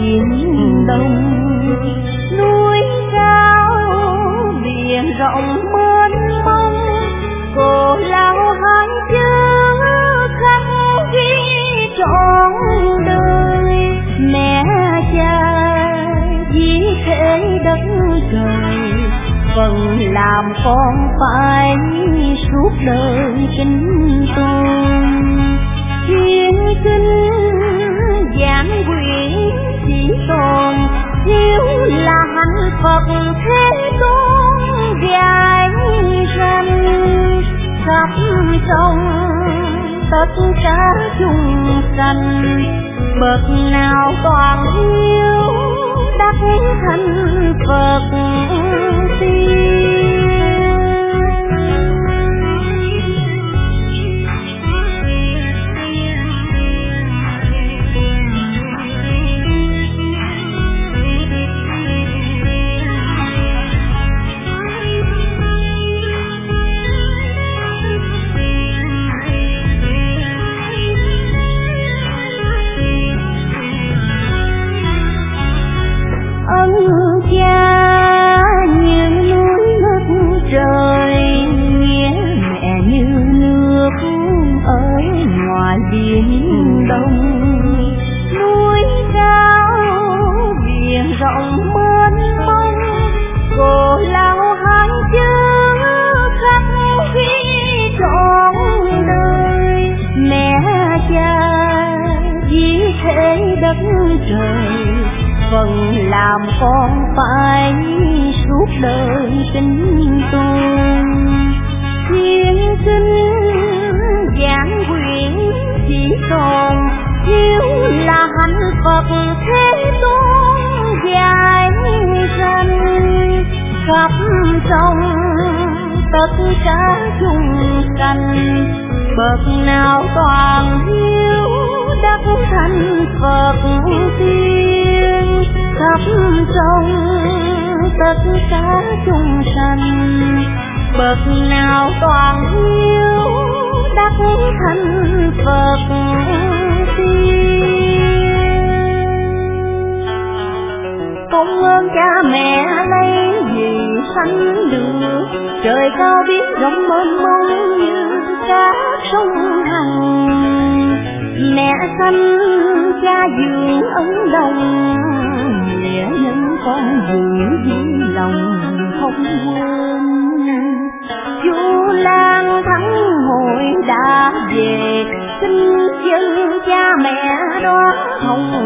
biển đông. Núi cao biển rộng mênh mông, cổ lao hai chữ khắc ghi trọn đời. Mẹ cha vì thế đất trời, phần làm con phải suốt đời kính tôn. Thiên kinh giảng quyển chỉ còn thiếu là hạnh Phật Thế Tôn dạy rằng khắp trong tất cả chúng sanh, bậc nào toàn hiếu đắc thành Phật tiên. Ân cha như núi nước trời, nghĩa mẹ như nước ở ngoài biển đông. Núi cao biển rộng mênh mông, cổ lao hai chữ khắc ghi trọn đời. Mẹ cha vì thế đất trời, phần làm con phải suốt đời kính tôn. Thiên kinh giảng quyển chỉ còn thiếu là hạnh Phật Thế Tôn dạy rằng khắp trong tất cả chúng sanh, bậc nào toàn hiếu đắc thành Phật tiên. Khắp trong tất cả chúng sanh, bậc nào toàn hiếu đắc thành Phật tiên. Công ơn cha mẹ lấy gì sanh được, trời cao biển rộng mênh mông như cát sông Hằng. Mẹ sanh cha dưỡng ấm đồng, nghĩa nhân con giữ vì lòng không quên. Chu Lan thắng hồi đã về, xin dân cha mẹ đó hồng